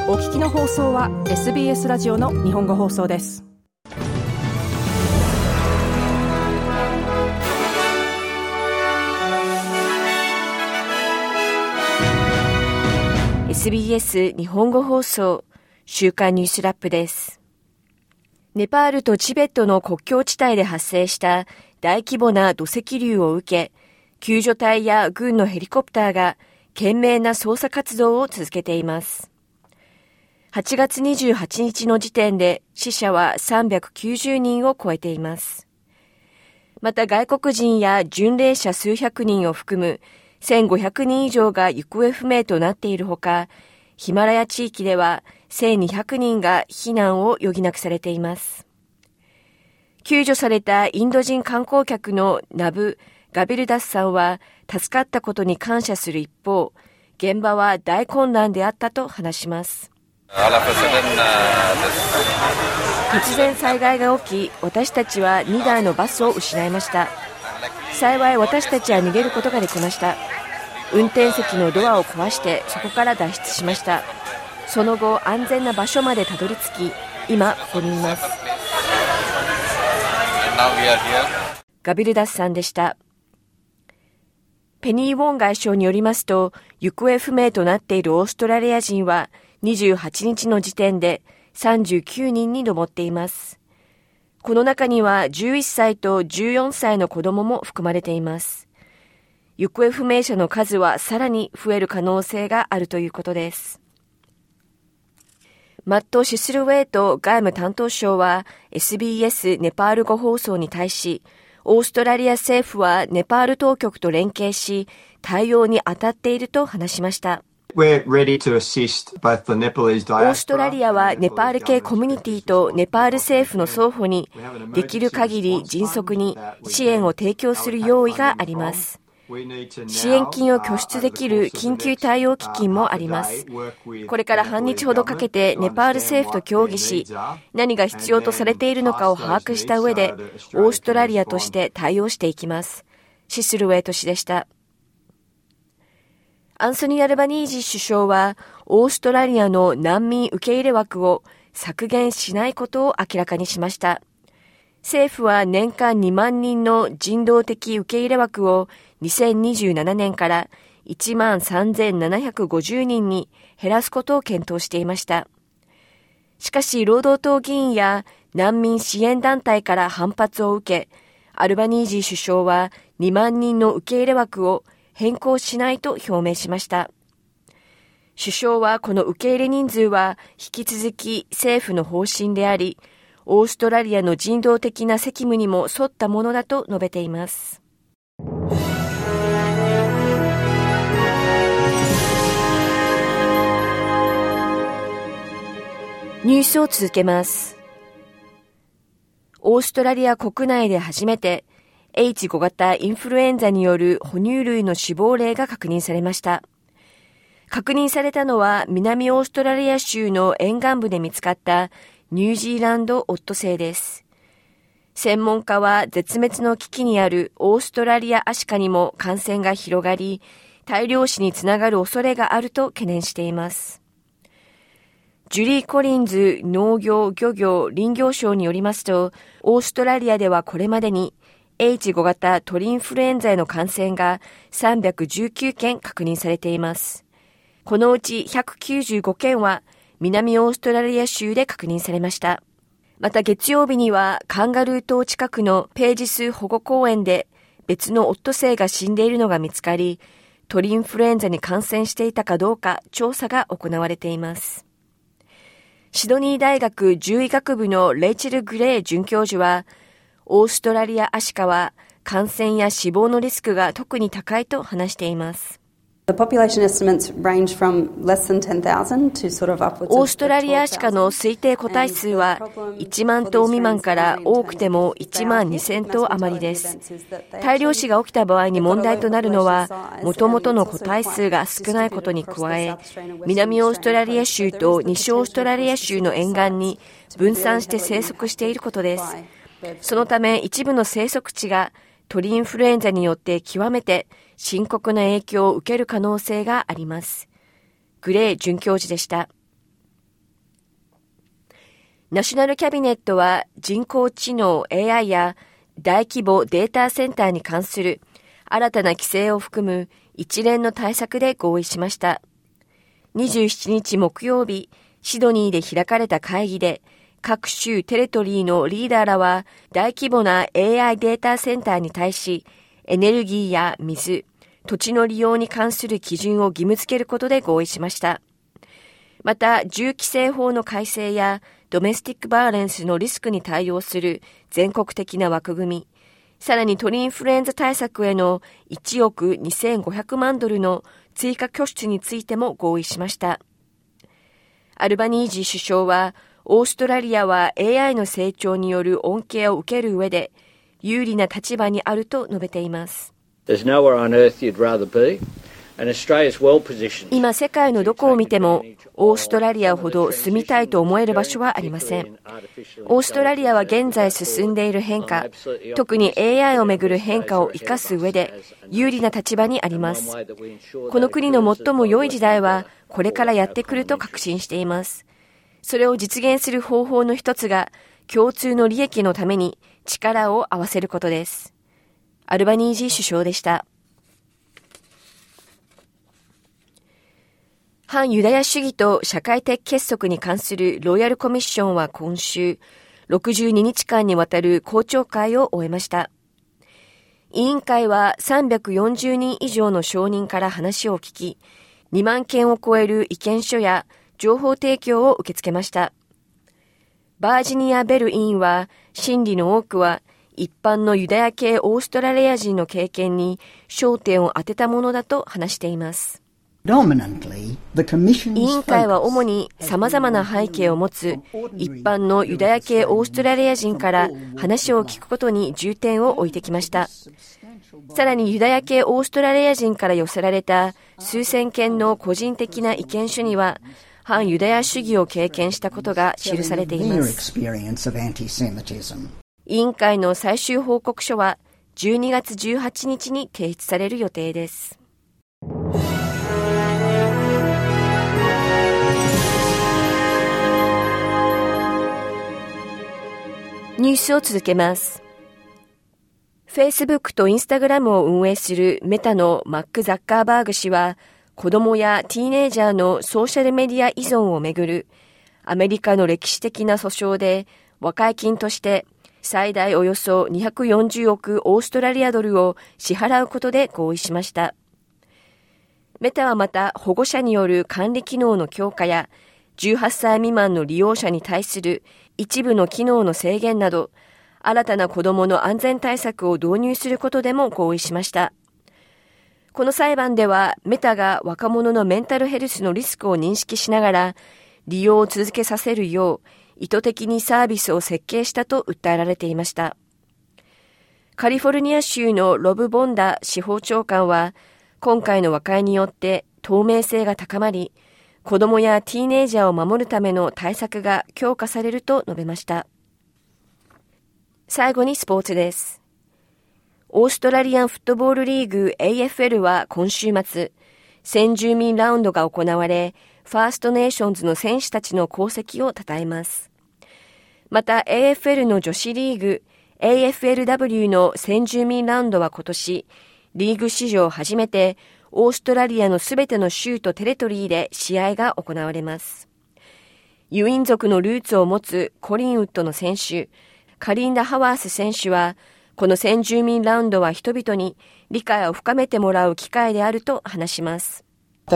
お聞きの放送は SBS ラジオの日本語放送です。 SBS 日本語放送週刊ニュースラップです。ネパールとチベットの国境地帯で発生した大規模な土石流を受け、救助隊や軍のヘリコプターが懸命な捜査活動を続けています。8月28日の時点で死者は390人を超えています。また外国人や巡礼者数百人を含む1500人以上が行方不明となっているほか、ヒマラヤ地域では1200人が避難を余儀なくされています。救助されたインド人観光客のナブ・ガビルダスさんは助かったことに感謝する一方、現場は大混乱であったと話します。突然災害が起き、私たちは2台のバスを失いました。幸い私たちは逃げることができました。運転席のドアを壊してそこから脱出しました。その後安全な場所までたどり着き、今ここにいます。ガビルダスさんでした。ペニー・ウォン外相によりますと、行方不明となっているオーストラリア人は28日の時点で39人に上っています。この中には11歳と14歳の子供も含まれています。行方不明者の数はさらに増える可能性があるということです。マット・シスルウェイト外務担当相は SBS ネパール語放送に対し、オーストラリア政府はネパール当局と連携し、対応に当たっていると話しました。オーストラリアはネパール系コミュニティとネパール政府の双方にできる限り迅速に支援を提供する用意があります。支援金を拠出できる緊急対応基金もあります。これから半日ほどかけてネパール政府と協議し、何が必要とされているのかを把握した上で、オーストラリアとして対応していきます。シスルウェイト氏でした。アンソニー・アルバニージー首相は、オーストラリアの難民受け入れ枠を削減しないことを明らかにしました。政府は年間2万人の人道的受け入れ枠を2027年から13,750人に減らすことを検討していました。しかし、労働党議員や難民支援団体から反発を受け、アルバニージー首相は2万人の受け入れ枠を変更しないと表明しました。首相はこの受け入れ人数は引き続き政府の方針であり、オーストラリアの人道的な責務にも沿ったものだと述べています。ニュースを続けます。オーストラリア国内で初めて H5 型インフルエンザによる哺乳類の死亡例が確認されました。確認されたのは南オーストラリア州の沿岸部で見つかったニュージーランドオットセイです。専門家は絶滅の危機にあるオーストラリアアシカにも感染が広がり、大量死につながる恐れがあると懸念しています。ジュリー・コリンズ農業漁業林業省によりますと、オーストラリアではこれまでに H5 型鳥インフルエンザへの感染が319件確認されています。このうち195件は南オーストラリア州で確認されました。また月曜日にはカンガルー島近くのページス保護公園で別のオットセイが死んでいるのが見つかり、鳥インフルエンザに感染していたかどうか調査が行われています。シドニー大学獣医学部のレイチェル・グレー准教授は、オーストラリアアシカは感染や死亡のリスクが特に高いと話しています。オーストラリアアシカの推定個体数は1万頭未満から多くても1万2000頭余りです。大量死が起きた場合に問題となるのは、もともとの個体数が少ないことに加え、南オーストラリア州と西オーストラリア州の沿岸に分散して生息していることです。そのため一部の生息地が鳥インフルエンザによって極めて深刻な影響を受ける可能性があります。グレー准教授でした。 ナショナルキャビネットは人工知能 AI や大規模データセンターに関する新たな規制を含む一連の対策で合意しました。27日木曜日、シドニーで開かれた会議で、各州テレトリーのリーダーらは大規模な AI データセンターに対し、エネルギーや水、土地の利用に関する基準を義務付けることで合意しました。また、銃規制法の改正やドメスティックバイオレンスのリスクに対応する全国的な枠組み、さらに鳥インフルエンザ対策への1億2500万ドルの追加拠出についても合意しました。アルバニージー首相は、オーストラリアは AI の成長による恩恵を受ける上で有利な立場にあると述べています。今世界のどこを見てもオーストラリアほど住みたいと思える場所はありません。オーストラリアは現在進んでいる変化、特に AI をめぐる変化を生かす上で有利な立場にあります。この国の最も良い時代はこれからやってくると確信しています。それを実現する方法の一つが共通の利益のために力を合わせることです。アルバニージー首相でした。反ユダヤ主義と社会的結束に関するロイヤルコミッションは今週62日間にわたる公聴会を終えました。委員会は340人以上の証人から話を聞き、2万件を超える意見書や情報提供を受け付けました。バージニア・ベル委員は、審理の多くは一般のユダヤ系オーストラリア人の経験に焦点を当てたものだと話しています。委員会は主に様々な背景を持つ一般のユダヤ系オーストラリア人から話を聞くことに重点を置いてきました。さらにユダヤ系オーストラリア人から寄せられた数千件の個人的な意見書には、反ユダヤ主義を経験したことが記されています。委員会の最終報告書は12月18日に提出される予定です。ニュースを続けます。Facebook と Instagram を運営するメタのマック・ザッカーバーグ氏は、子供やティーネイジャーのソーシャルメディア依存をめぐるアメリカの歴史的な訴訟で和解金として最大およそ240億オーストラリアドルを支払うことで合意しました。メタはまた保護者による管理機能の強化や18歳未満の利用者に対する一部の機能の制限など新たな子供の安全対策を導入することでも合意しました。この裁判ではメタが若者のメンタルヘルスのリスクを認識しながら利用を続けさせるよう意図的にサービスを設計したと訴えられていました。カリフォルニア州のロブ・ボンダ司法長官は今回の和解によって透明性が高まり子供やティーネイジャーを守るための対策が強化されると述べました。最後にスポーツです。オーストラリアンフットボールリーグ AFL は今週末、先住民ラウンドが行われ、ファーストネーションズの選手たちの功績を称えます。また AFL の女子リーグ AFLW の先住民ラウンドは今年、リーグ史上初めてオーストラリアのすべての州とテレトリーで試合が行われます。ユイン族のルーツを持つコリンウッドの選手、カリンダ・ハワース選手は、この先住民ラウンドは人々に理解を深めてもらう機会であると話します。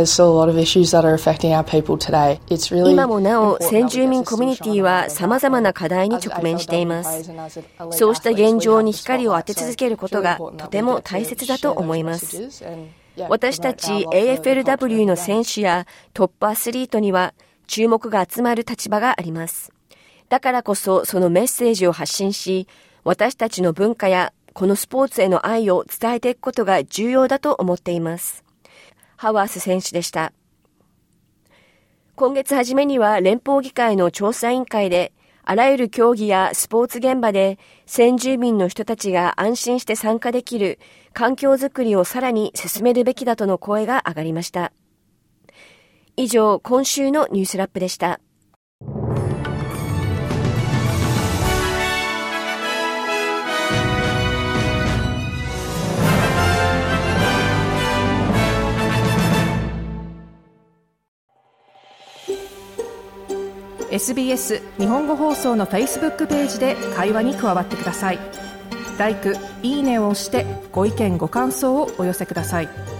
今もなお先住民コミュニティは様々な課題に直面しています。そうした現状に光を当て続けることがとても大切だと思います。私たち AFLW の選手やトップアスリートには注目が集まる立場があります。だからこそそのメッセージを発信し、私たちの文化やこのスポーツへの愛を伝えていくことが重要だと思っています。ハワース選手でした。今月初めには連邦議会の調査委員会で、あらゆる競技やスポーツ現場で先住民の人たちが安心して参加できる環境づくりをさらに進めるべきだとの声が上がりました。以上、今週のニュースラップでした。 SBS 日本語放送の Facebook ページで会話に加わってください。LIKE、いいねを押してご意見ご感想をお寄せください。